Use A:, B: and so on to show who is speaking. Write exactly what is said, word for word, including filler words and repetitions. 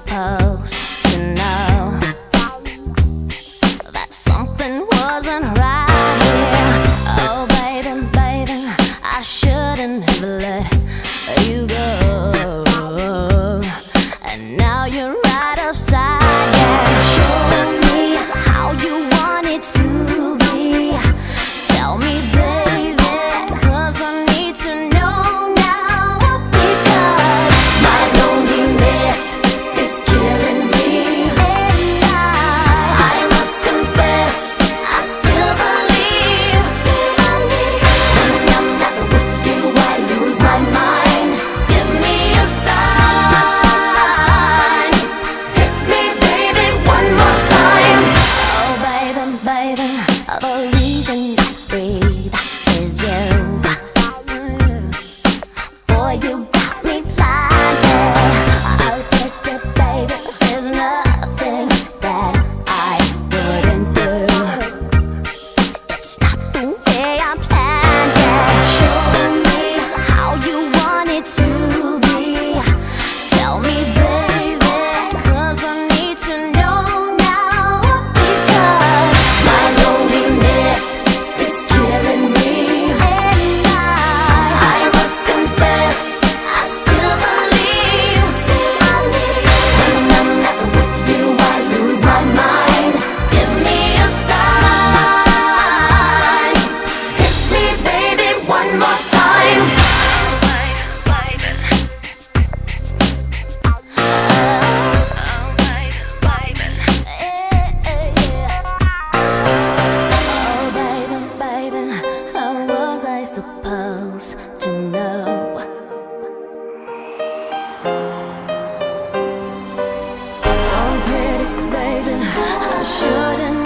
A: supposed to know that something wasn't right here? Oh, baby, baby, I shouldn't have let you go. And now you're right upside down. Show me how you want it to be. Tell me, baby, 'cause I need to know now. Because my loneliness is killing me, and I, I must confess, I still believe, still believe. When I'm not with you, I lose my mind. Give me a sign. Hit me, baby, one more time. Oh, baby, baby, the reason I breathe is you. Boy, you got me blinded. Oh, baby, baby, there's nothing that I wouldn't do. It's not the way I planned it. Show me how you want it to be. Tell me, baby, 'cause I need to know now. Because my loneliness is killing me, and I, I must confess, I still believe, still believe. When I'm not with you, I lose my mind. Give me a sign. Hit me, baby, one more time. Oh, baby, baby, how was I supposed to know? Oh, pretty baby, I shouldn't